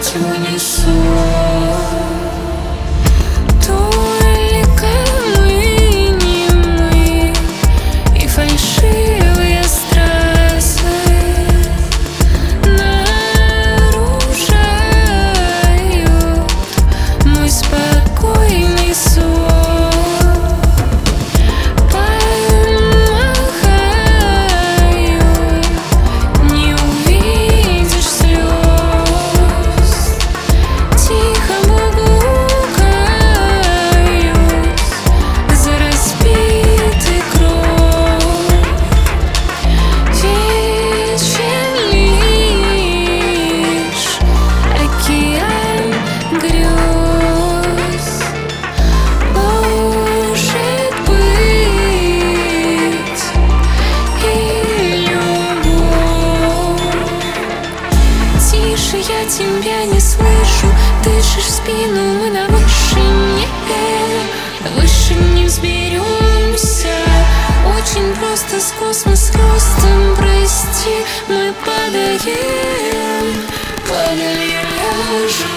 ведь унесу. Только мы не мы, и фальшивые страсти нарушают мой спокойный сон. Помахаю, не увидишь слез. Тихо Богу каюсь за разбитый кров. Вечен лишь океан грез. Может быть и любовь. Тише, я тебя не слышу. Дышишь в спину, мы на вышине. Выше не взберемся. Очень просто с космос ростом. Прости, мы падаем, падаем, ляжем.